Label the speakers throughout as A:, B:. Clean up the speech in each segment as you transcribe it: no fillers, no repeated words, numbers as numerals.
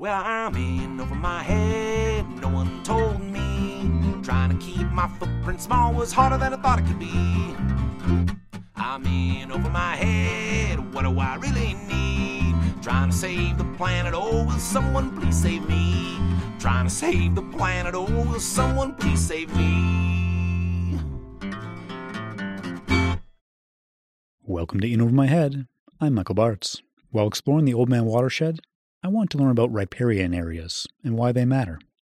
A: Well, I'm in over my head, no one told me. Trying to keep my footprint small was harder than I thought it could be. I'm in over my head, what do I really need? Trying to save the planet, oh, will someone please save me? Trying to save the planet, oh, will someone please save me?
B: Welcome to In Over My Head. I'm Michael Bartz. While exploring the Oldman Watershed, I want to learn about riparian areas and why they matter.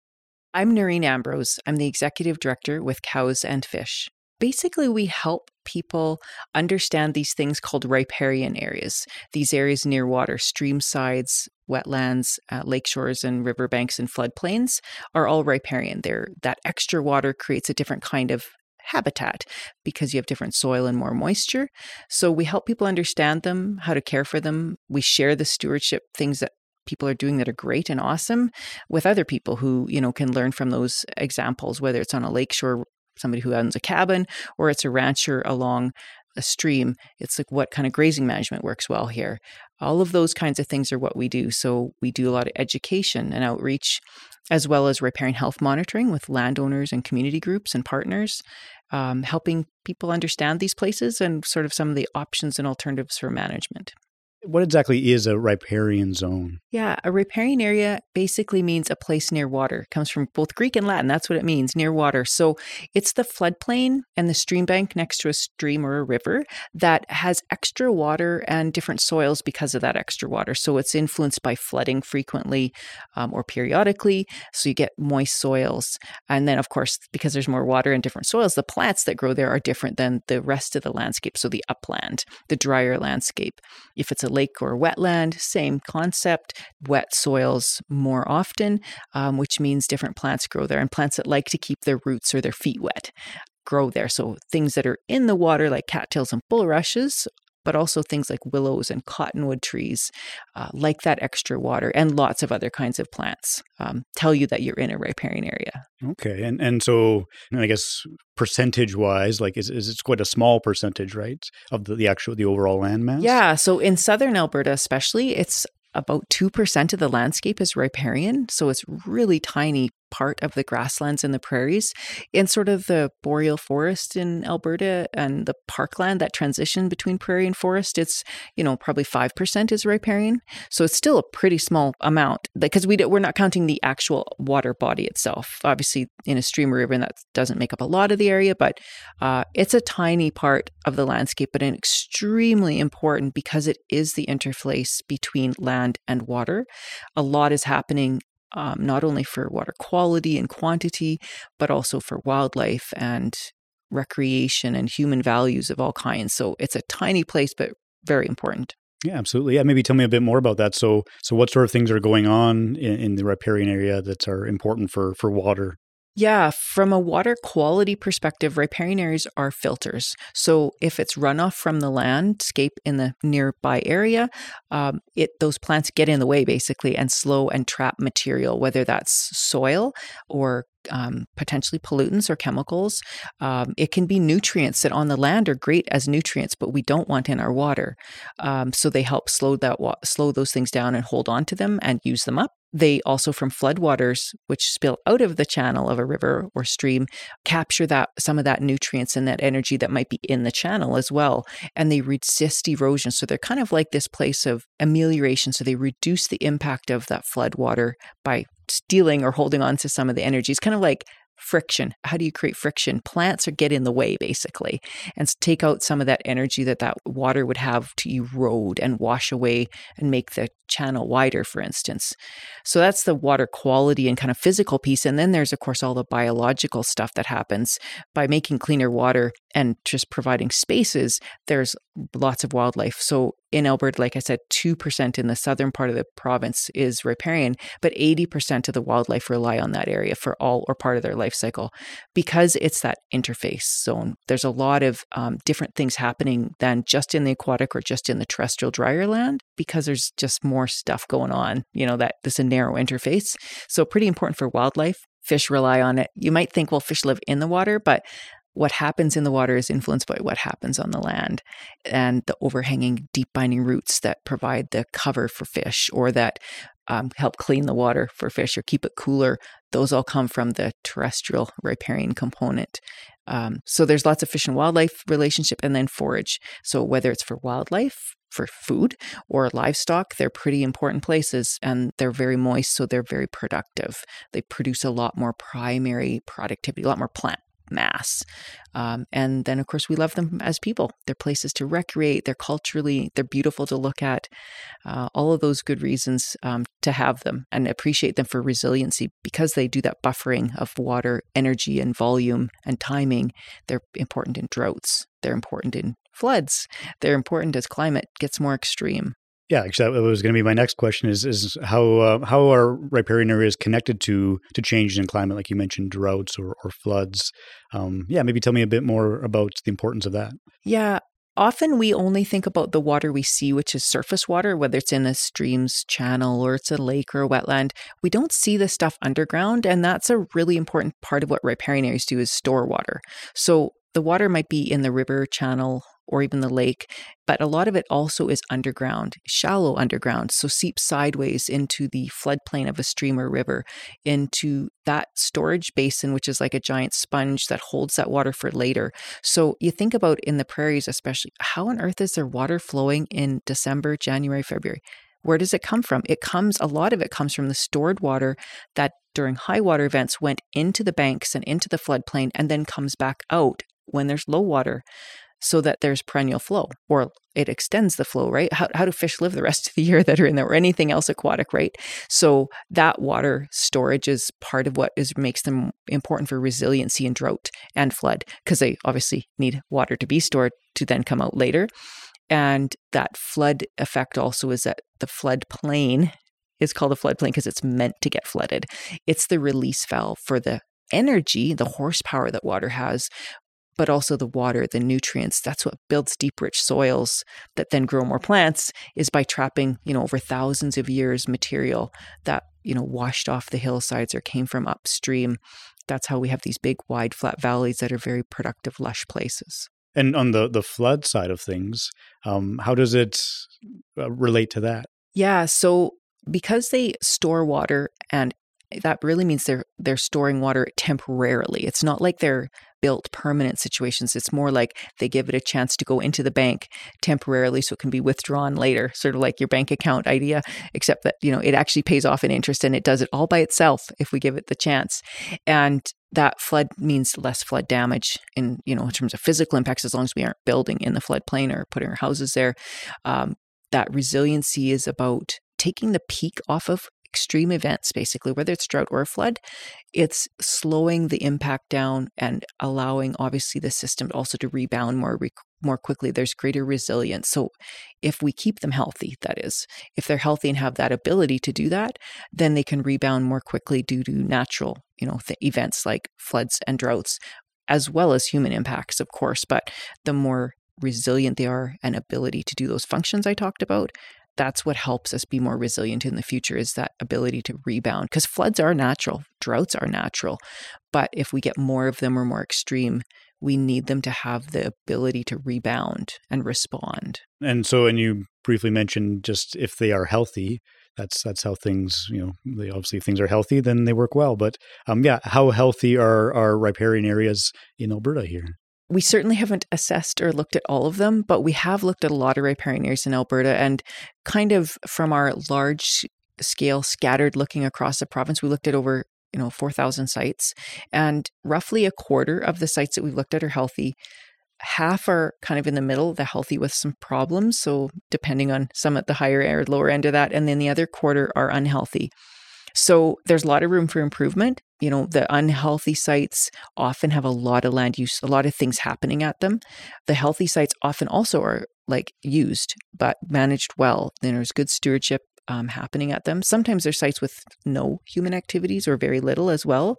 C: I'm Noreen Ambrose. I'm the Executive Director with Cows and Fish. Basically, we help people understand these things called riparian areas. These areas near water, stream sides, wetlands, lake shores and riverbanks and floodplains are all riparian. That extra water creates a different kind of habitat because you have different soil and more moisture. So we help people understand them, how to care for them. We share the stewardship things that people are doing that are great and awesome with other people who, can learn from those examples, whether it's on a lakeshore, somebody who owns a cabin, or it's a rancher along a stream. It's like, what kind of grazing management works well here? All of those kinds of things are what we do. So we do a lot of education and outreach, as well as riparian health monitoring with landowners and community groups and partners, helping people understand these places and sort of some of the options and alternatives for management.
B: What exactly is a riparian zone?
C: Yeah, a riparian area basically means a place near water. It comes from both Greek and Latin. That's what it means, near water. So it's the floodplain and the stream bank next to a stream or a river that has extra water and different soils because of that extra water. So it's influenced by flooding frequently or periodically. So you get moist soils. And then, of course, because there's more water and different soils, the plants that grow there are different than the rest of the landscape. So the upland, the drier landscape. If it's a lake or wetland, same concept. Wet soils more often, which means different plants grow there. And plants that like to keep their roots or their feet wet grow there. So things that are in the water like cattails and bulrushes, but also things like willows and cottonwood trees like that extra water, and lots of other kinds of plants tell you that you're in a riparian area.
B: Okay. And so I guess percentage-wise, like is it's quite a small percentage, right, of the overall land mass?
C: Yeah. So in southern Alberta especially, it's about 2% of the landscape is riparian. So it's really tiny part of the grasslands and the prairies. In sort of the boreal forest in Alberta and the parkland, that transition between prairie and forest, it's, probably 5% is riparian. So it's still a pretty small amount because we're not counting the actual water body itself. Obviously, in a stream or river, that doesn't make up a lot of the area, but it's a tiny part of the landscape, but an extremely important because it is the interface between land and water. A lot is happening not only for water quality and quantity, but also for wildlife and recreation and human values of all kinds. So it's a tiny place, but very important.
B: Yeah, absolutely. Yeah, maybe tell me a bit more about that. So what sort of things are going on in the riparian area that are important for water?
C: Yeah, from a water quality perspective, riparian areas are filters. So if it's runoff from the landscape in the nearby area, those plants get in the way basically and slow and trap material, whether that's soil or potentially pollutants or chemicals. It can be nutrients that on the land are great as nutrients, but we don't want in our water. So they help slow those things down and hold on to them and use them up. They also, from floodwaters, which spill out of the channel of a river or stream, capture some of that nutrients and that energy that might be in the channel as well. And they resist erosion. So they're kind of like this place of amelioration. So they reduce the impact of that floodwater by stealing or holding on to some of the energy. It's kind of like friction. How do you create friction? Plants get in the way, basically, and take out some of that energy that water would have to erode and wash away and make the channel wider, for instance. So that's the water quality and kind of physical piece. And then there's, of course, all the biological stuff that happens by making cleaner water and just providing spaces. There's lots of wildlife. So in Alberta, like I said, 2% in the southern part of the province is riparian, but 80% of the wildlife rely on that area for all or part of their life cycle because it's that interface zone. There's a lot of different things happening than just in the aquatic or just in the terrestrial drier land because there's just more stuff going on, that this is a narrow interface. So pretty important for wildlife. Fish rely on it. You might think, well, fish live in the water, but what happens in the water is influenced by what happens on the land and the overhanging deep binding roots that provide the cover for fish or that help clean the water for fish or keep it cooler. Those all come from the terrestrial riparian component. So there's lots of fish and wildlife relationship, and then forage. So whether it's for wildlife, for food, or livestock, they're pretty important places, and they're very moist, so they're very productive. They produce a lot more primary productivity, a lot more plant mass. And then, of course, we love them as people. They're places to recreate. They're beautiful to look at. All of those good reasons to have them and appreciate them for resiliency, because they do that buffering of water, energy, and volume and timing. They're important in droughts. They're important in floods. They're important as climate gets more extreme.
B: Yeah, actually, that was going to be my next question: is how are riparian areas connected to changes in climate, like you mentioned, droughts or floods? Maybe tell me a bit more about the importance of that.
C: Yeah. Often we only think about the water we see, which is surface water, whether it's in a stream's channel or it's a lake or a wetland. We don't see the stuff underground, and that's a really important part of what riparian areas do, is store water. So the water might be in the river channel or even the lake, but a lot of it also is underground, shallow underground, so seeps sideways into the floodplain of a stream or river, into that storage basin, which is like a giant sponge that holds that water for later. So you think about in the prairies especially, how on earth is there water flowing in December, January, February? Where does it come from? A lot of it comes from the stored water that during high water events went into the banks and into the floodplain and then comes back out when there's low water, so that there's perennial flow, or it extends the flow, right? How do fish live the rest of the year that are in there, or anything else aquatic, right? So that water storage is part of what makes them important for resiliency in drought and flood, because they obviously need water to be stored to then come out later. And that flood effect also is that the floodplain is called a floodplain because it's meant to get flooded. It's the release valve for the energy, the horsepower that water has, but also the water, the nutrients. That's what builds deep, rich soils that then grow more plants, is by trapping, over thousands of years material that, washed off the hillsides or came from upstream. That's how we have these big, wide, flat valleys that are very productive, lush places.
B: And on the flood side of things, how does it relate to that?
C: Yeah, so because they store water, and that really means they're storing water temporarily. It's not like they're built permanent situations. It's more like they give it a chance to go into the bank temporarily so it can be withdrawn later, sort of like your bank account idea, except that, it actually pays off in interest, and it does it all by itself if we give it the chance. And that flood means less flood damage in terms of physical impacts, as long as we aren't building in the floodplain or putting our houses there. That resiliency is about taking the peak off of extreme events, basically, whether it's drought or flood. It's slowing the impact down and allowing, obviously, the system also to rebound more quickly. There's greater resilience. So if we keep them healthy, that is, if they're healthy and have that ability to do that, then they can rebound more quickly due to natural, events like floods and droughts, as well as human impacts, of course. But the more resilient they are and ability to do those functions I talked about, that's what helps us be more resilient in the future, is that ability to rebound. Because floods are natural, droughts are natural. But if we get more of them or more extreme, we need them to have the ability to rebound and respond. And
B: you briefly mentioned just if they are healthy, that's how things, obviously if things are healthy, then they work well. But how healthy are riparian areas in Alberta here?
C: We certainly haven't assessed or looked at all of them, but we have looked at a lot of riparian areas in Alberta, and kind of from our large scale scattered looking across the province, we looked at over 4,000 sites, and roughly a quarter of the sites that we've looked at are healthy. Half are kind of in the middle, the healthy with some problems, so depending on some at the higher or lower end of that, and then the other quarter are unhealthy. So there's a lot of room for improvement. The unhealthy sites often have a lot of land use, a lot of things happening at them. The healthy sites often also are used, but managed well. Then there's good stewardship happening at them. Sometimes there's sites with no human activities or very little as well.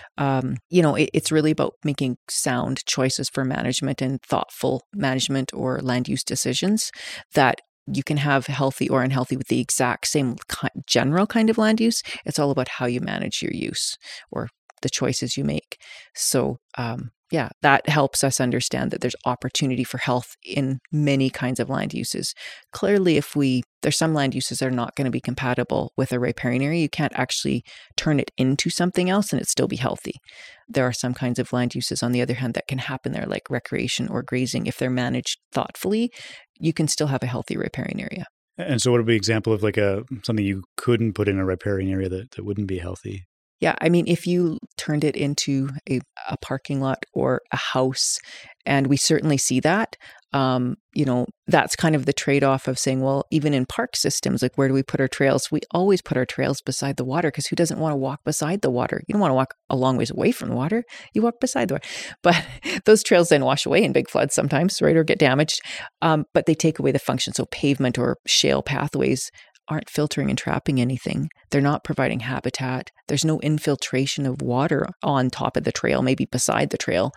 C: It's really about making sound choices for management and thoughtful management or land use decisions that you can have healthy or unhealthy with the exact same general kind of land use. It's all about how you manage your use or the choices you make. So yeah, that helps us understand that there's opportunity for health in many kinds of land uses. Clearly, there's some land uses that are not going to be compatible with a riparian area. You can't actually turn it into something else and it still be healthy. There are some kinds of land uses, on the other hand, that can happen there, like recreation or grazing. If they're managed thoughtfully, you can still have a healthy riparian area.
B: And so what would be an example of like something you couldn't put in a riparian area that wouldn't be healthy?
C: Yeah, I mean, if you turned it into a parking lot or a house, and we certainly see that, that's kind of the trade-off of saying, well, even in park systems, like where do we put our trails? We always put our trails beside the water, because who doesn't want to walk beside the water? You don't want to walk a long ways away from the water. You walk beside the water. But those trails then wash away in big floods sometimes, right, or get damaged. But they take away the function. So pavement or shale pathways aren't filtering and trapping anything. They're not providing habitat. There's no infiltration of water on top of the trail, maybe beside the trail.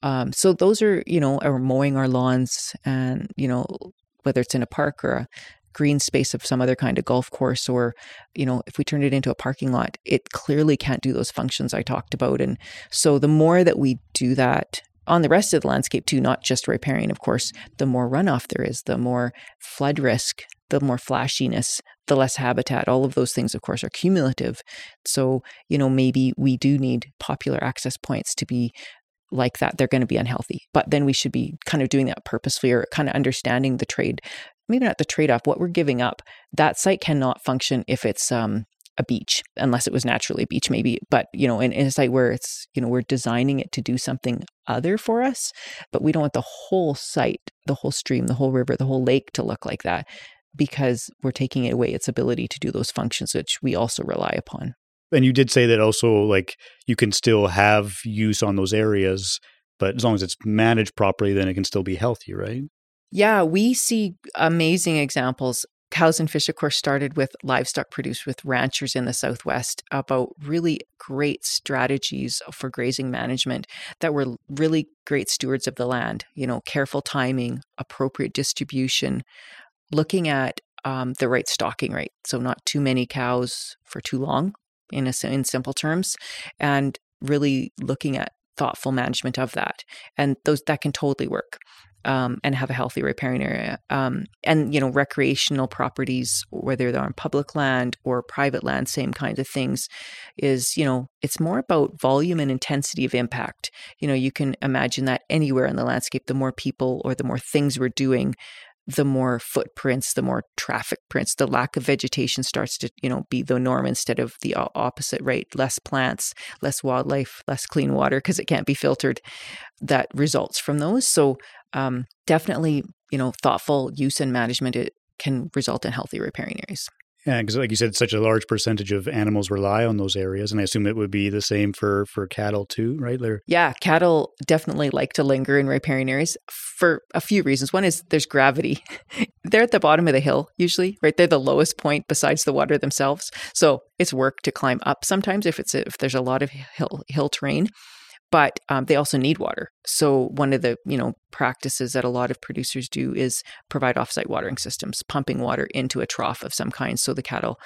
C: So those are, are mowing our lawns, and, whether it's in a park or a green space of some other kind of golf course, or, if we turn it into a parking lot, it clearly can't do those functions I talked about. And so the more that we do that on the rest of the landscape too, not just riparian, of course, the more runoff there is, the more flood risk, the more flashiness, the less habitat. All of those things, of course, are cumulative. So, maybe we do need popular access points to be like that. They're going to be unhealthy. But then we should be kind of doing that purposefully, or kind of understanding the trade, maybe not the trade-off, what we're giving up. That site cannot function if it's a beach, unless it was naturally a beach, maybe. But, in a site where it's, we're designing it to do something other for us, but we don't want the whole site, the whole stream, the whole river, the whole lake to look like that, because we're taking away its ability to do those functions, which we also rely upon.
B: And you did say that also, like, you can still have use on those areas, but as long as it's managed properly, then it can still be healthy, right?
C: Yeah, we see amazing examples. Cows and Fish, of course, started with livestock produced with ranchers in the Southwest about really great strategies for grazing management that were really great stewards of the land. Careful timing, appropriate distribution, looking at the right stocking rate. So not too many cows for too long, in simple terms, and really looking at thoughtful management of that. And that can totally work. And have a healthy riparian area. And, recreational properties, whether they're on public land or private land, same kinds of things, is, it's more about volume and intensity of impact. You can imagine that anywhere in the landscape, the more people or the more things we're doing, the more footprints, the more traffic prints, the lack of vegetation starts to, be the norm instead of the opposite, right? Less plants, less wildlife, less clean water, because it can't be filtered. That results from those. So definitely, thoughtful use and management, it can result in healthy riparian areas.
B: Yeah, because like you said, such a large percentage of animals rely on those areas. And I assume it would be the same for cattle too, right?
C: Yeah, cattle definitely like to linger in riparian areas for a few reasons. One is there's gravity. They're at the bottom of the hill, usually, right? They're the lowest point besides the water themselves. So it's work to climb up sometimes if there's a lot of hill terrain. But they also need water. So one of the practices that a lot of producers do is provide offsite watering systems, pumping water into a trough of some kind, so the cattle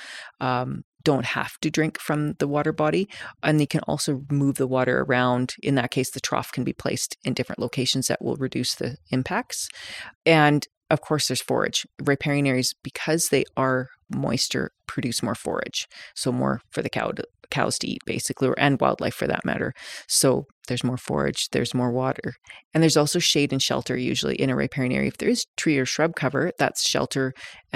C: don't have to drink from the water body, and they can also move the water around. In that case, the trough can be placed in different locations that will reduce the impacts. And of course, there's forage. Riparian areas, because they are moisture, produce more forage, so more for the cows to eat, basically, and wildlife for that matter. So there's more forage, there's more water. And there's also shade and shelter usually in a riparian area. If there is tree or shrub cover, that's shelter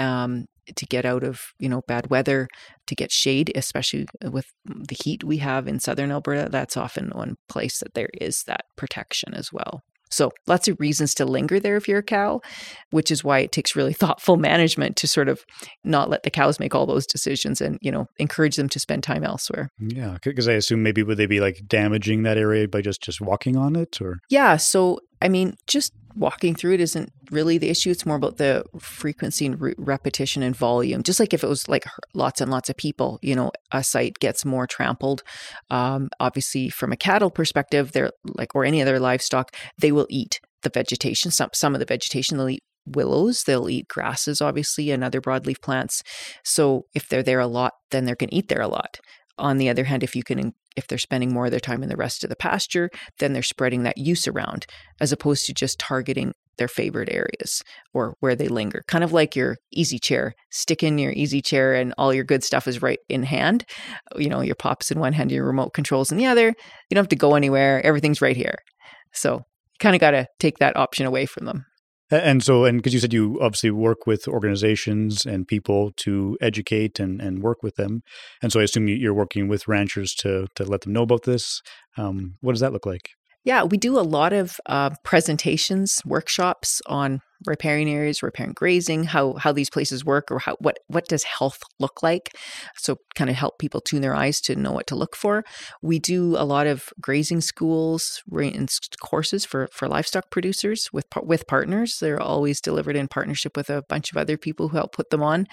C: to get out of, bad weather, to get shade, especially with the heat we have in southern Alberta. That's often one place that there is that protection as well. So lots of reasons to linger there if you're a cow, which is why it takes really thoughtful management to sort of not let the cows make all those decisions and, encourage them to spend time elsewhere.
B: Yeah, because I assume maybe would they be like damaging that area by just walking on it, or? Yeah,
C: so just walking through it isn't really the issue. It's more about the frequency and repetition and volume. Just like if it was like lots and lots of people, a site gets more trampled. Obviously, from a cattle perspective, they're like, or any other livestock, they will eat the vegetation. Some of the vegetation, they'll eat willows, they'll eat grasses, obviously, and other broadleaf plants. So if they're there a lot, then they're going to eat there a lot. On the other hand, if they're spending more of their time in the rest of the pasture, then they're spreading that use around, as opposed to just targeting their favorite areas or where they linger. Kind of like your easy chair. Stick in your easy chair and all your good stuff is right in hand. Your pops in one hand, your remote controls in the other. You don't have to go anywhere. Everything's right here. So you kind of got to take that option away from them.
B: And because you said you obviously work with organizations and people to educate and work with them. And so I assume you're working with ranchers to let them know about this. What does that look like?
C: Yeah, we do a lot of presentations, workshops on riparian areas, riparian grazing, how these places work, or what does health look like. So kind of help people tune their eyes to know what to look for. We do a lot of grazing schools and courses for livestock producers with partners. They're always delivered in partnership with a bunch of other people who help put them on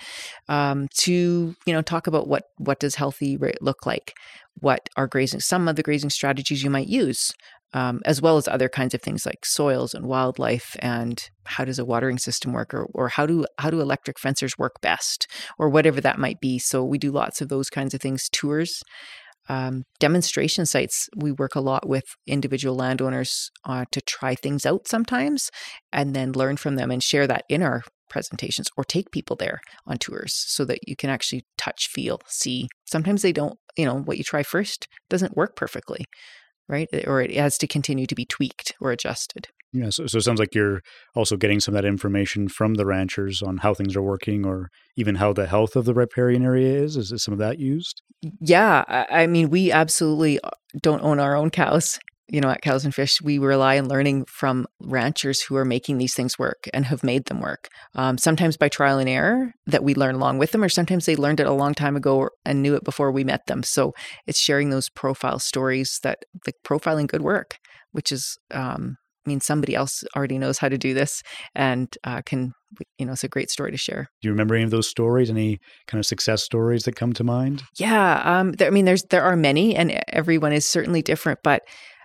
C: to talk about what does healthy look like, what are some of the grazing strategies you might use. As well as other kinds of things like soils and wildlife, and how does a watering system work, or how do electric fencers work best, or whatever that might be. So we do lots of those kinds of things, tours, demonstration sites. We work a lot with individual landowners to try things out sometimes, and then learn from them and share that in our presentations, or take people there on tours so that you can actually touch, feel, see. Sometimes they don't, what you try first doesn't work perfectly. Right? Or it has to continue to be tweaked or adjusted.
B: Yeah. So it sounds like you're also getting some of that information from the ranchers on how things are working, or even how the health of the riparian area is. Is some of that used?
C: Yeah. I mean, we absolutely don't own our own cows. At Cows and Fish, we rely on learning from ranchers who are making these things work and have made them work. Sometimes by trial and error that we learn along with them, or sometimes they learned it a long time ago and knew it before we met them. So it's sharing those profile stories, that the profiling good work, which is, somebody else already knows how to do this and it's a great story to share.
B: Do you remember any of those stories? Any kind of success stories that come to mind?
C: Yeah. There are many, and everyone is certainly different, but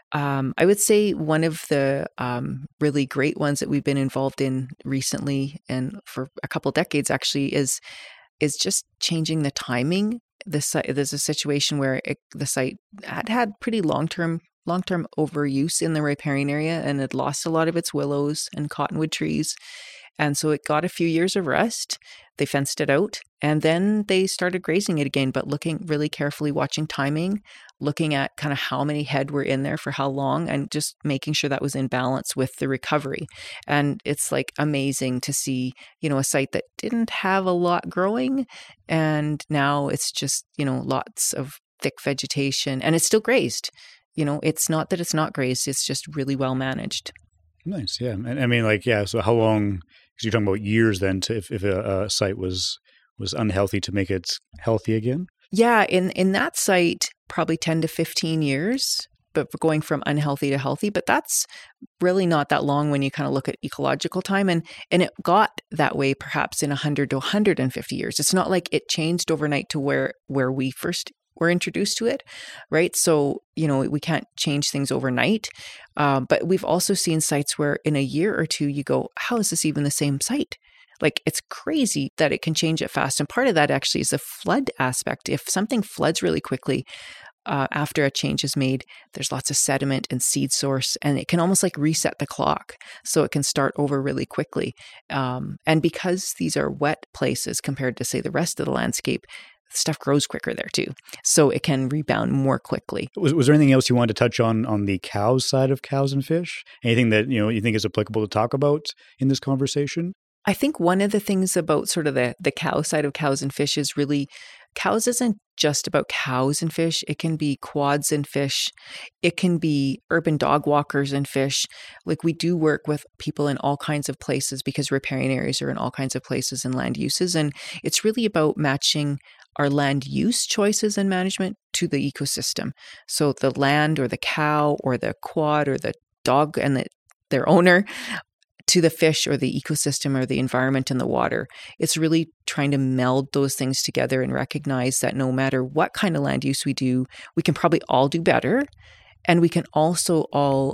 C: I would say one of the really great ones that we've been involved in recently, and for a couple decades actually, is just changing the timing. There's a situation where the site had pretty long-term overuse in the riparian area, and had lost a lot of its willows and cottonwood trees. And so it got a few years of rest. They fenced it out, and then they started grazing it again, but looking really carefully, watching timing, looking at kind of how many head were in there for how long, and just making sure that was in balance with the recovery. And it's like amazing to see, a site that didn't have a lot growing, and now it's just, lots of thick vegetation, and it's still grazed. It's not that it's not grazed, it's just really well managed.
B: Nice. Yeah. And so how long, because you're talking about years then, if a site was unhealthy, to make it healthy again?
C: Yeah. In that site, probably 10 to 15 years, but going from unhealthy to healthy. But that's really not that long when you kind of look at ecological time. And it got that way perhaps in 100 to 150 years. It's not like it changed overnight to where we first were introduced to it, right? So, we can't change things overnight. But we've also seen sites where in a year or two, you go, how is this even the same site? Like, it's crazy that it can change it fast. And part of that actually is the flood aspect. If something floods really quickly, after a change is made, there's lots of sediment and seed source, and it can almost like reset the clock. So it can start over really quickly. And because these are wet places compared to, say, the rest of the landscape, stuff grows quicker there too. So it can rebound more quickly.
B: Was there anything else you wanted to touch on the cows side of Cows and Fish? Anything that, you think is applicable to talk about in this conversation?
C: I think one of the things about sort of the cow side of Cows and Fish is really, cows isn't just about cows and fish. It can be quads and fish. It can be urban dog walkers and fish. Like, we do work with people in all kinds of places, because riparian areas are in all kinds of places and land uses. And it's really about matching our land use choices and management to the ecosystem. So the land or the cow or the quad or the dog and their owner, to the fish or the ecosystem or the environment and the water. It's really trying to meld those things together and recognize that no matter what kind of land use we do, we can probably all do better. And we can also all,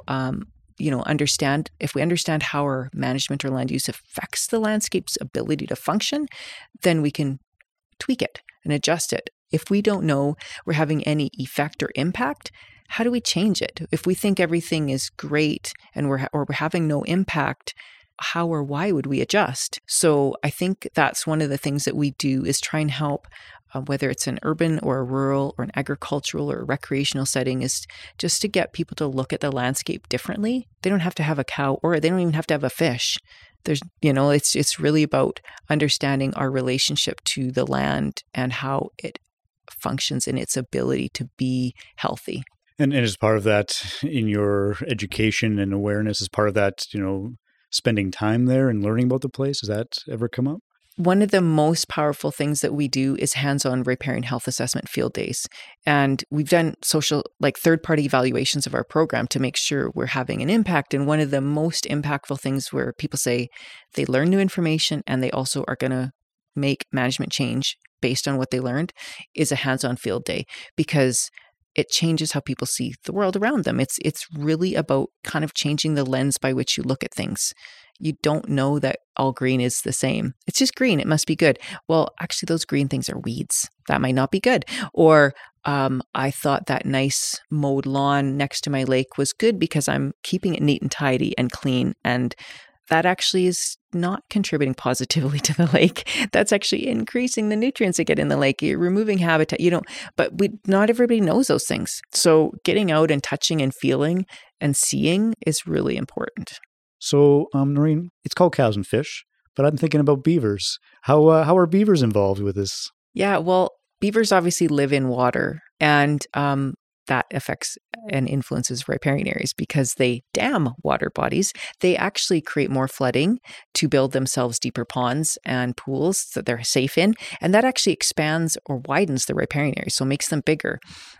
C: understand, if we understand how our management or land use affects the landscape's ability to function, then we can tweak it and adjust it If we don't know we're having any effect or impact, how do we change it? If we think everything is great and we're having no impact, how or why would we adjust? So I think that's one of the things that we do is try and help, whether it's an urban or a rural or an agricultural or a recreational setting, is just to get people to look at the landscape differently. They don't have to have a cow, or they don't even have to have a fish. There's, it's really about understanding our relationship to the land and how it functions in its ability to be healthy.
B: And as part of that, in your education and awareness, as part of that, spending time there and learning about the place, has that ever come up?
C: One of the most powerful things that we do is hands-on riparian health assessment field days. And we've done third-party evaluations of our program to make sure we're having an impact. And one of the most impactful things where people say they learn new information and they also are going to make management change based on what they learned is a hands-on field day, because it changes how people see the world around them. It's really about kind of changing the lens by which you look at things. You don't know that all green is the same. It's just green. It must be good. Well, actually, those green things are weeds. That might not be good. Or I thought that nice mowed lawn next to my lake was good because I'm keeping it neat and tidy and clean. And that actually is not contributing positively to the lake. That's actually increasing the nutrients that get in the lake. You're removing habitat. But not everybody knows those things. So getting out and touching and feeling and seeing is really important.
B: So, Noreen, it's called Cows and Fish, but I'm thinking about beavers. How are beavers involved with this?
C: Yeah, well, beavers obviously live in water, and that affects and influences riparian areas because they dam water bodies. They actually create more flooding to build themselves deeper ponds and pools that they're safe in, and that actually expands or widens the riparian area, so it makes them bigger.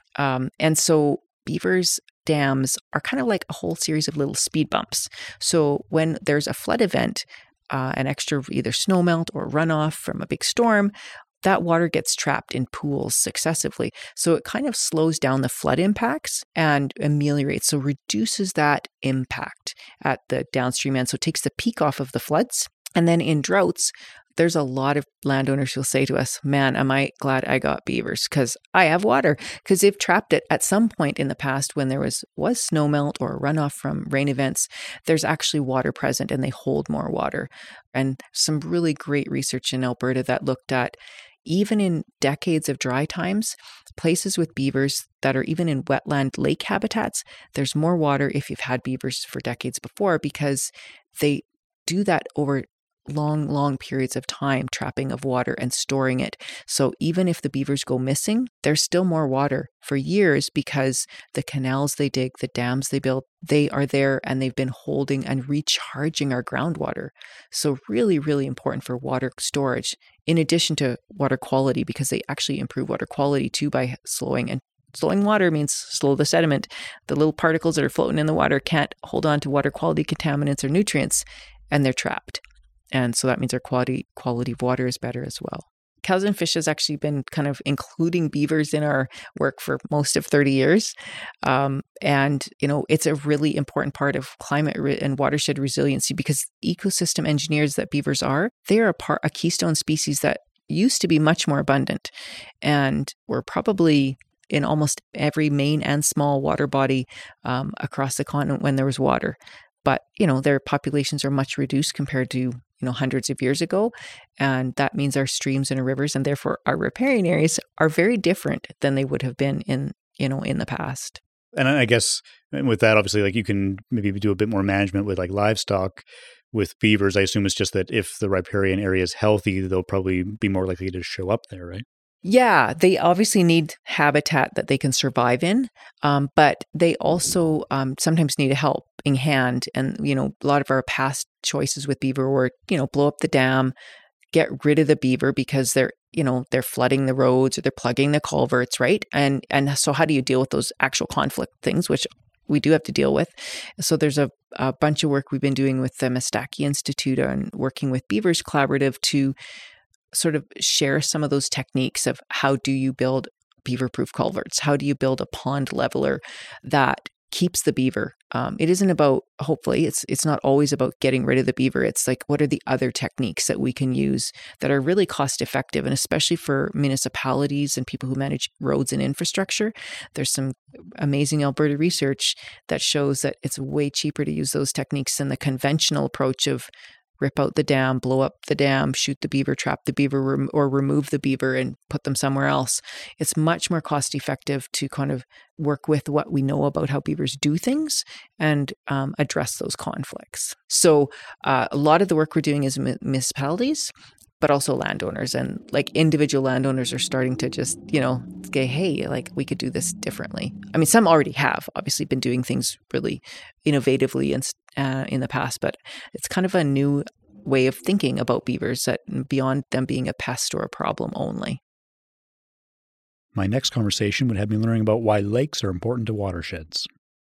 C: And so beavers' dams are kind of like a whole series of little speed bumps. So when there's a flood event, an extra either snowmelt or runoff from a big storm, that water gets trapped in pools successively. So it kind of slows down the flood impacts and ameliorates, so reduces that impact at the downstream end. So it takes the peak off of the floods. And then in droughts, there's a lot of landowners who'll say to us, man, am I glad I got beavers because I have water, because they've trapped it at some point in the past when there was snowmelt or runoff from rain events. There's actually water present and they hold more water. And some really great research in Alberta that looked at even in decades of dry times, places with beavers that are even in wetland lake habitats, there's more water if you've had beavers for decades before, because they do that over long periods of time, trapping of water and storing it. So even if the beavers go missing, there's still more water for years because the canals they dig, the dams they build, they are there and they've been holding and recharging our groundwater. So really, really important for water storage, in addition to water quality, because they actually improve water quality too by slowing. And slowing water means slow the sediment. The little particles that are floating in the water can't hold on to water quality contaminants or nutrients, and they're trapped. And so that means our quality of water is better as well. Cows and Fish has actually been kind of including beavers in our work for most of 30 years. And it's a really important part of climate and watershed resiliency, because ecosystem engineers that beavers are, they are a keystone species that used to be much more abundant. And we're probably in almost every main and small water body across the continent when there was water. But, their populations are much reduced compared to, hundreds of years ago. And that means our streams and our rivers, and therefore our riparian areas, are very different than they would have been in the past.
B: And I guess with that, obviously, you can maybe do a bit more management with livestock. With beavers, I assume it's just that if the riparian area is healthy, they'll probably be more likely to show up there, right?
C: Yeah, they obviously need habitat that they can survive in, but they also sometimes need a helping hand. And, a lot of our past choices with beaver were, blow up the dam, get rid of the beaver because they're flooding the roads or they're plugging the culverts, right? And so how do you deal with those actual conflict things, which we do have to deal with? So there's a bunch of work we've been doing with the Mastaki Institute and working with Beavers Collaborative to sort of share some of those techniques of how do you build beaver-proof culverts? How do you build a pond leveler that keeps the beaver. It isn't about, hopefully, it's not always about getting rid of the beaver. It's like, what are the other techniques that we can use that are really cost effective? And especially for municipalities and people who manage roads and infrastructure, there's some amazing Alberta research that shows that it's way cheaper to use those techniques than the conventional approach of rip out the dam, blow up the dam, shoot the beaver, trap the beaver, or remove the beaver and put them somewhere else. It's much more cost effective to kind of work with what we know about how beavers do things and address those conflicts. So a lot of the work we're doing is municipalities, but also landowners, and like individual landowners are starting to just, say, hey, like we could do this differently. I mean, some already have obviously been doing things really innovatively and in the past, but it's kind of a new way of thinking about beavers that beyond them being a pest or a problem only.
B: My next conversation would have me learning about why lakes are important to watersheds.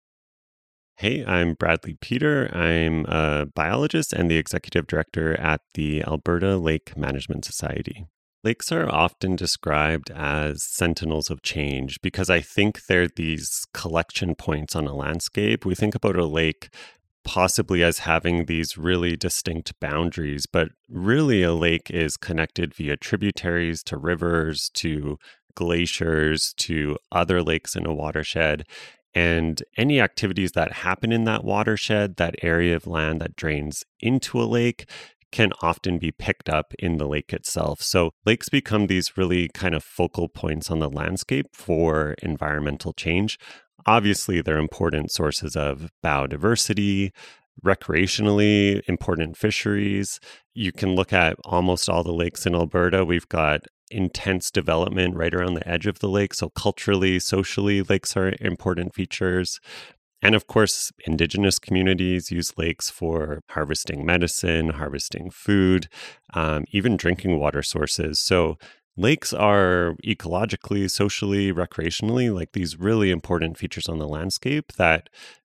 D: Hey, I'm Bradley Peter. I'm a biologist and the executive director at the Alberta Lake Management Society. Lakes are often described as sentinels of change because I think they're these collection points on a landscape. We think about a lake possibly as having these really distinct boundaries, but really a lake is connected via tributaries to rivers, to glaciers, to other lakes in a watershed. And any activities that happen in that watershed, that area of land that drains into a lake, can often be picked up in the lake itself. So lakes become these really kind of focal points on the landscape for environmental change. Obviously, they're important sources of biodiversity, recreationally important fisheries. You can look at almost all the lakes in Alberta. We've got intense development right around the edge of the lake. So culturally, socially, lakes are important features. And of course, Indigenous communities use lakes for harvesting medicine, harvesting food, even drinking water sources. So lakes are ecologically, socially, recreationally, like these really important features on the landscape that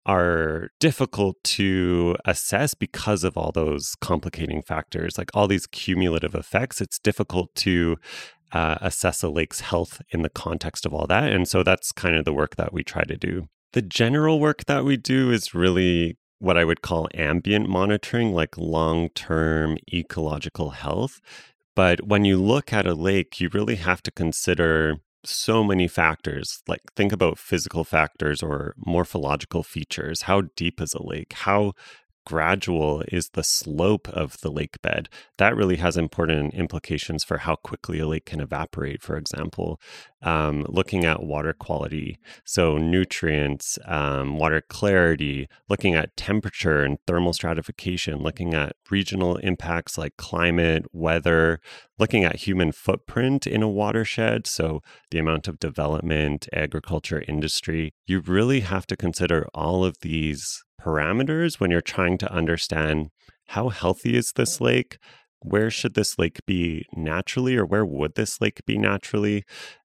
D: are difficult to assess because of all those complicating factors, like all these cumulative effects. It's difficult to assess a lake's health in the context of all that. And so that's kind of the work that we try to do. The general work that we do is really what I would call ambient monitoring, like long-term ecological health. But when you look at a lake, you really have to consider so many factors. Like think about physical factors or morphological features. How deep is a lake? How gradual is the slope of the lake bed? That really has important implications for how quickly a lake can evaporate, for example. Looking at water quality, so nutrients, water clarity, looking at temperature and thermal stratification, looking at regional impacts like climate, weather, looking at human footprint in a watershed, so the amount of development, agriculture, industry. You really have to consider all of these parameters when you're trying to understand how healthy is this lake, where should this lake be naturally, or where would this lake be naturally?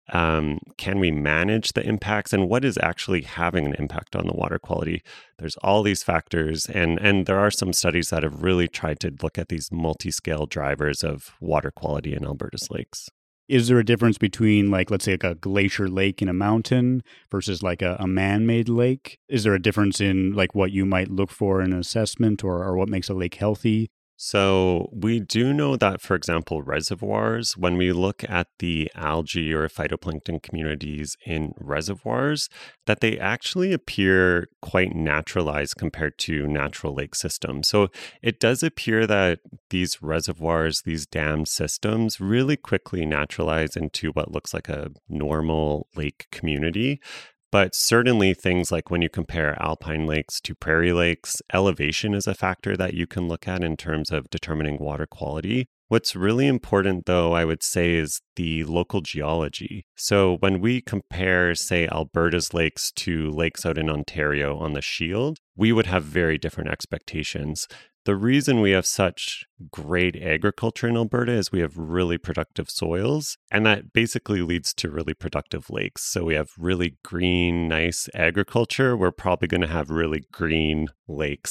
D: Can we manage the impacts, and what is actually having an impact on the water quality? There's all these factors, and there are some studies that have really tried to look at these multi-scale drivers of water quality in Alberta's lakes.
B: Is there a difference between, like, let's say, like a glacier lake in a mountain versus like a man-made lake? Is there a difference in like what you might look for in an assessment or what makes a lake healthy?
D: So we do know that, for example, reservoirs, when we look at the algae or phytoplankton communities in reservoirs, that they actually appear quite naturalized compared to natural lake systems. So it does appear that these reservoirs, these dam systems really quickly naturalize into what looks like a normal lake community. But certainly things like when you compare alpine lakes to prairie lakes, elevation is a factor that you can look at in terms of determining water quality. What's really important, though, I would say, is the local geology. So when we compare, say, Alberta's lakes to lakes out in Ontario on the Shield, we would have very different expectations. The reason we have such great agriculture in Alberta is we have really productive soils, and that basically leads to really productive lakes. So we have really green, nice agriculture. We're probably going to have really green lakes.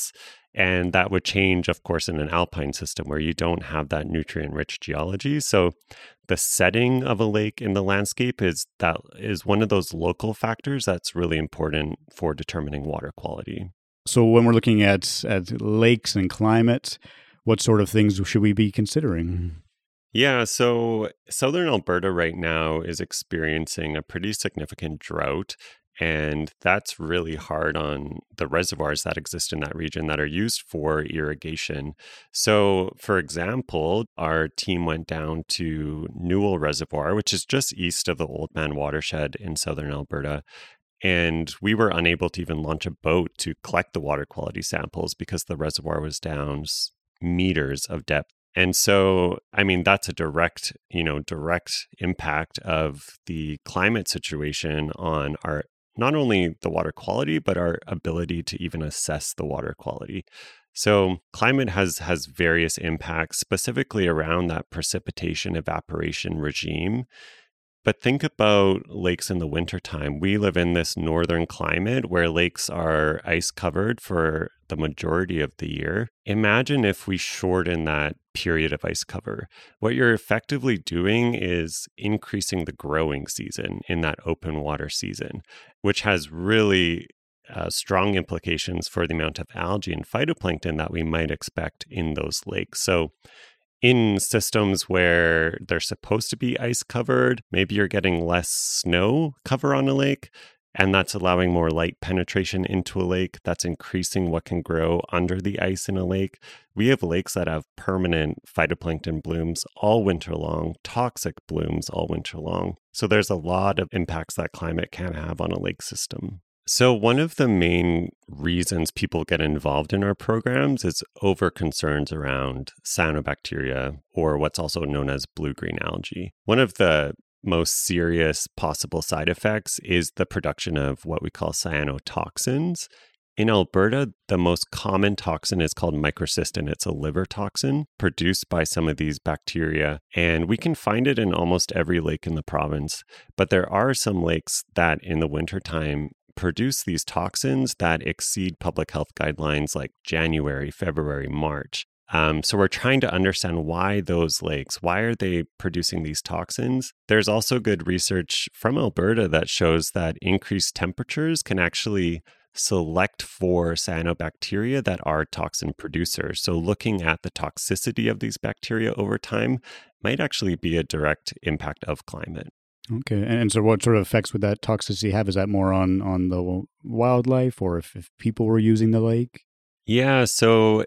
D: And that would change, of course, in an alpine system where you don't have that nutrient-rich geology. So the setting of a lake in the landscape is one of those local factors that's really important for determining water quality.
B: So when we're looking at lakes and climate, what sort of things should we be considering?
D: Yeah, so southern Alberta right now is experiencing a pretty significant drought. And that's really hard on the reservoirs that exist in that region that are used for irrigation. So, for example, our team went down to Newell Reservoir, which is just east of the Oldman watershed in southern Alberta. And we were unable to even launch a boat to collect the water quality samples because the reservoir was down meters of depth. And so, I mean, that's a direct impact of the climate situation on our not only the water quality, but our ability to even assess the water quality. So climate has various impacts, specifically around that precipitation evaporation regime. But think about lakes in the wintertime. We live in this northern climate where lakes are ice covered for the majority of the year. Imagine if we shorten that period of ice cover. What you're effectively doing is increasing the growing season in that open water season, which has really strong implications for the amount of algae and phytoplankton that we might expect in those lakes. So in systems where they're supposed to be ice covered, maybe you're getting less snow cover on a lake, and that's allowing more light penetration into a lake. That's increasing what can grow under the ice in a lake. We have lakes that have permanent phytoplankton blooms all winter long, toxic blooms all winter long. So there's a lot of impacts that climate can have on a lake system. So one of the main reasons people get involved in our programs is over concerns around cyanobacteria, or what's also known as blue-green algae. One of the most serious possible side effects is the production of what we call cyanotoxins. In Alberta, the most common toxin is called microcystin. It's a liver toxin produced by some of these bacteria, and we can find it in almost every lake in the province. But there are some lakes that in the wintertime produce these toxins that exceed public health guidelines like January, February, March. So we're trying to understand why those lakes, why are they producing these toxins? There's also good research from Alberta that shows that increased temperatures can actually select for cyanobacteria that are toxin producers. So looking at the toxicity of these bacteria over time might actually be a direct impact of climate.
B: Okay. And so what sort of effects would that toxicity have? Is that more on the wildlife, or if people were using the lake?
D: Yeah, so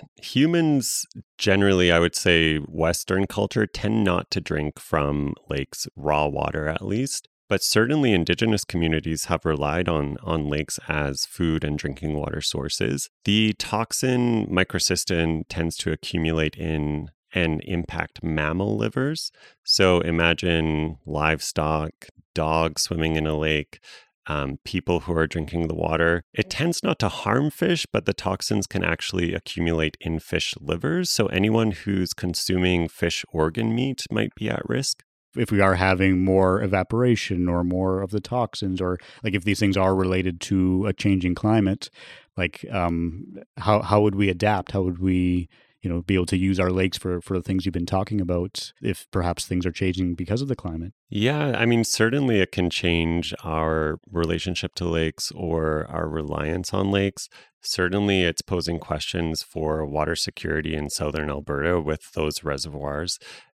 D: humans generally, I would say Western culture, tend not to drink from lakes, raw water at least. But certainly Indigenous communities have relied on lakes as food and drinking water sources. The toxin microcystin tends to accumulate in and impact mammal livers. So imagine livestock, dogs swimming in a lake, people who are drinking the water. It tends not to harm fish, but the toxins can actually accumulate in fish livers. So anyone who's consuming fish organ meat might be at risk.
B: If we are having more evaporation or more of the toxins, or like if these things are related to a changing climate, like how would we adapt? How would we be able to use our lakes for the things you've been talking about if perhaps things are changing because of the climate?
D: Yeah, I mean, certainly it can change our relationship to lakes or our reliance on lakes. Certainly it's posing questions for water security in southern Alberta with those reservoirs.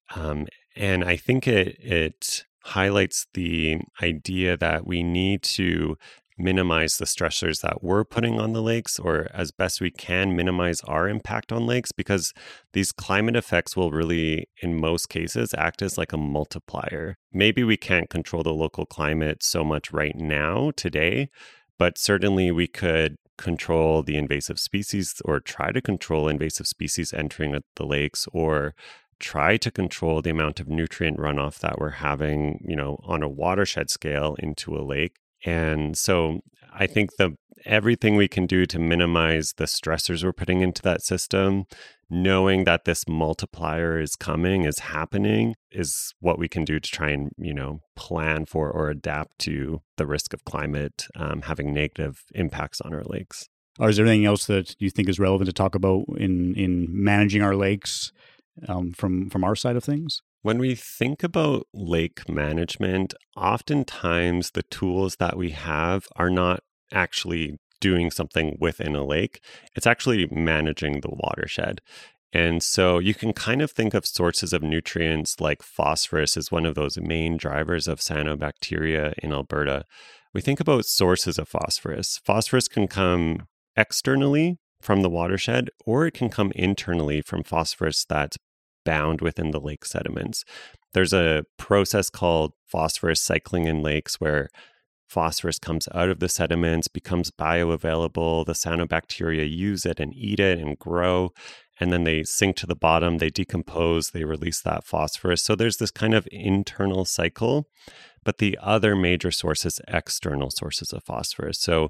D: And I think it highlights the idea that we need to minimize the stressors that we're putting on the lakes, or as best we can minimize our impact on lakes, because these climate effects will really, in most cases, act as like a multiplier. Maybe we can't control the local climate so much right now, today, but certainly we could control the invasive species, or try to control invasive species entering the lakes, or try to control the amount of nutrient runoff that we're having, on a watershed scale into a lake. And so I think everything we can do to minimize the stressors we're putting into that system, knowing that this multiplier is coming, is happening, is what we can do to try and, plan for or adapt to the risk of climate having negative impacts on our lakes.
B: Or is there anything else that you think is relevant to talk about in managing our lakes from our side of things?
D: When we think about lake management, oftentimes the tools that we have are not actually doing something within a lake. It's actually managing the watershed. And so you can kind of think of sources of nutrients like phosphorus as one of those main drivers of cyanobacteria in Alberta. We think about sources of phosphorus. Phosphorus can come externally from the watershed, or it can come internally from phosphorus that's bound within the lake sediments. There's a process called phosphorus cycling in lakes where phosphorus comes out of the sediments, becomes bioavailable. The cyanobacteria use it and eat it and grow. And then they sink to the bottom, they decompose, they release that phosphorus. So there's this kind of internal cycle. But the other major source is external sources of phosphorus. So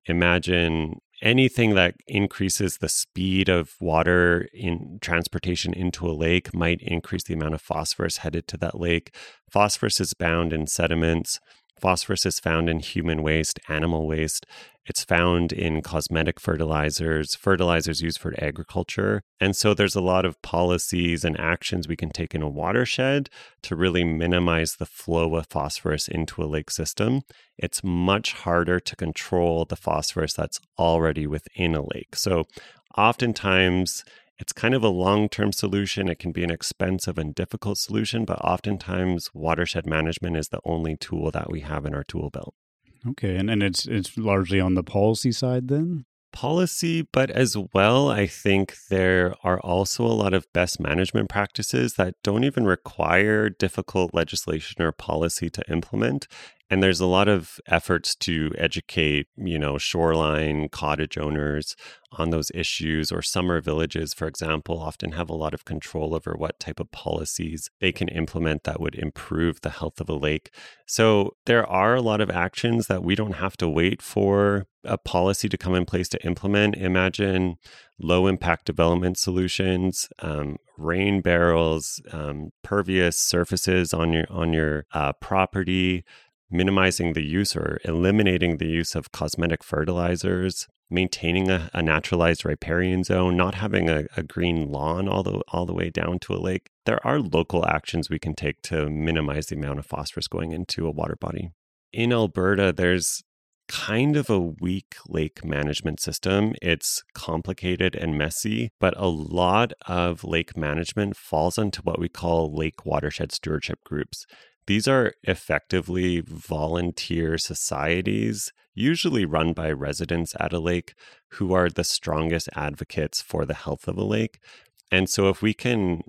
D: imagine anything that increases the speed of water in transportation into a lake might increase the amount of phosphorus headed to that lake. Phosphorus is bound in sediments. Phosphorus is found in human waste, animal waste. It's found in cosmetic fertilizers, fertilizers used for agriculture. And so there's a lot of policies and actions we can take in a watershed to really minimize the flow of phosphorus into a lake system. It's much harder to control the phosphorus that's already within a lake. So oftentimes, it's kind of a long-term solution. It can be an expensive and difficult solution, but oftentimes watershed management is the only tool that we have in our tool belt.
B: Okay, and it's largely on the policy side then?
D: Policy, but as well, I think there are also a lot of best management practices that don't even require difficult legislation or policy to implement. And there's a lot of efforts to educate, shoreline cottage owners on those issues, or summer villages, for example, often have a lot of control over what type of policies they can implement that would improve the health of a lake. So there are a lot of actions that we don't have to wait for a policy to come in place to implement. Imagine low impact development solutions, rain barrels, pervious surfaces on your property, minimizing the use or eliminating the use of cosmetic fertilizers, maintaining a naturalized riparian zone, not having a green lawn all the way down to a lake. There are local actions we can take to minimize the amount of phosphorus going into a water body. In Alberta, there's kind of a weak lake management system. It's complicated and messy, but a lot of lake management falls into what we call lake watershed stewardship groups. These are effectively volunteer societies, usually run by residents at a lake, who are the strongest advocates for the health of a lake. And so if we can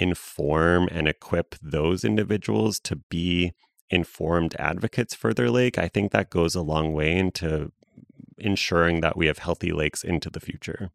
D: inform and equip those individuals to be informed advocates for their lake, I think that goes a long way into ensuring that we have healthy lakes into the future.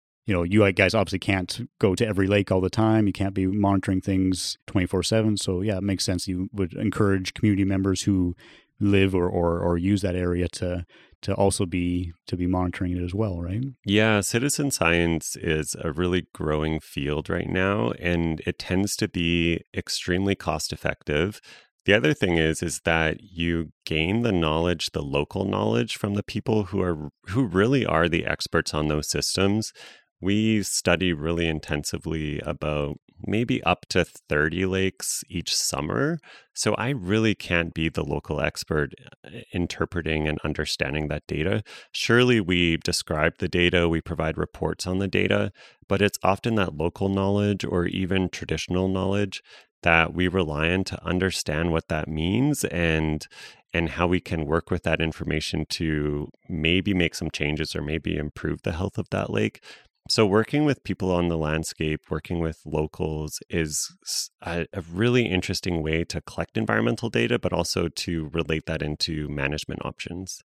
B: You guys obviously can't go to every lake all the time. You can't be monitoring things 24/7. So yeah, it makes sense. You would encourage community members who live or use that area to also be monitoring it as well, right?
D: Yeah, citizen science is a really growing field right now, and it tends to be extremely cost effective. The other thing is that you gain the knowledge, the local knowledge from the people who really are the experts on those systems. We study really intensively about maybe up to 30 lakes each summer. So I really can't be the local expert interpreting and understanding that data. Surely we describe the data, we provide reports on the data, but it's often that local knowledge or even traditional knowledge that we rely on to understand what that means and how we can work with that information to maybe make some changes or maybe improve the health of that lake. So working with people on the landscape, working with locals is a really interesting way to collect environmental data, but also to relate that into management options.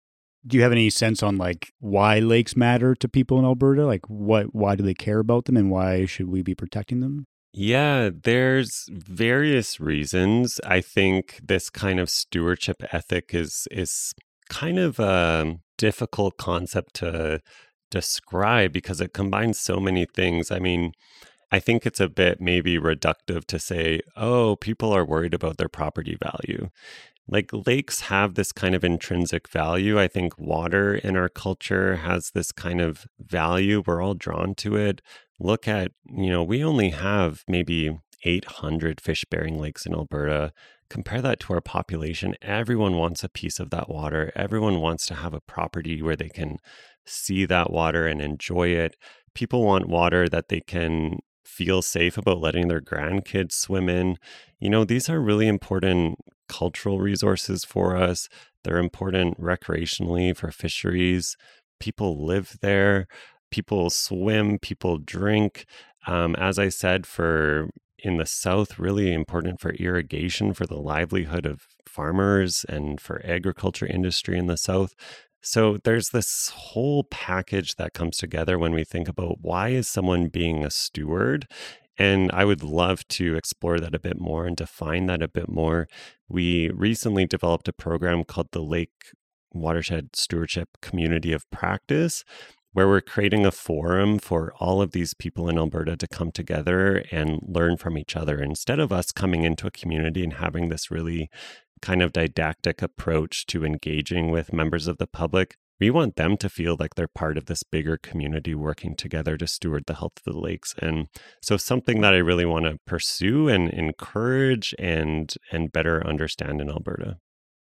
B: Do you have any sense on why lakes matter to people in Alberta? Why do they care about them and why should we be protecting them?
D: Yeah, there's various reasons. I think this kind of stewardship ethic is kind of a difficult concept to describe because it combines so many things. I mean, I think it's a bit maybe reductive to say, oh, people are worried about their property value. Like lakes have this kind of intrinsic value. I think water in our culture has this kind of value. We're all drawn to it. Look at, we only have maybe 800 fish-bearing lakes in Alberta. Compare that to our population. Everyone wants a piece of that water. Everyone wants to have a property where they can see that water and enjoy it. People want water that they can feel safe about letting their grandkids swim in. These are really important cultural resources for us. They're important recreationally for fisheries. People live there. People swim. People drink. As I said, in the South, really important for irrigation, for the livelihood of farmers and for agriculture industry in the South. So there's this whole package that comes together when we think about why is someone being a steward? And I would love to explore that a bit more and define that a bit more. We recently developed a program called the Lake Watershed Stewardship Community of Practice, where we're creating a forum for all of these people in Alberta to come together and learn from each other. Instead of us coming into a community and having this really kind of didactic approach to engaging with members of the public, we want them to feel like they're part of this bigger community working together to steward the health of the lakes. And so something that I really want to pursue and encourage and better understand in Alberta.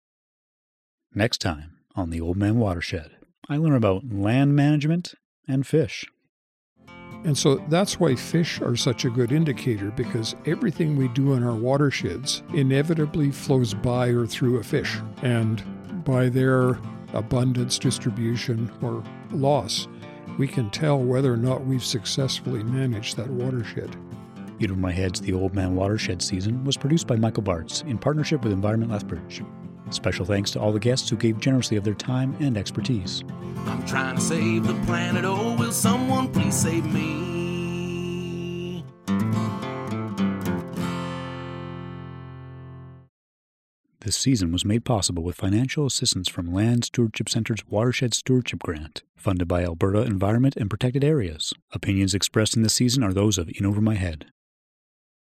B: Next time on the Old Man Watershed, I learn about land management and fish.
E: And so that's why fish are such a good indicator, because everything we do in our watersheds inevitably flows by or through a fish. And by their abundance, distribution, or loss, we can tell whether or not we've successfully managed that watershed.
B: Over My Head's The Old Man Watershed season was produced by Michael Bartz in partnership with Environment Lethbridge. Special thanks to all the guests who gave generously of their time and expertise.
A: I'm trying to save the planet, oh, will someone please save me?
B: This season was made possible with financial assistance from Land Stewardship Center's Watershed Stewardship Grant, funded by Alberta Environment and Protected Areas. Opinions expressed in this season are those of In Over My Head.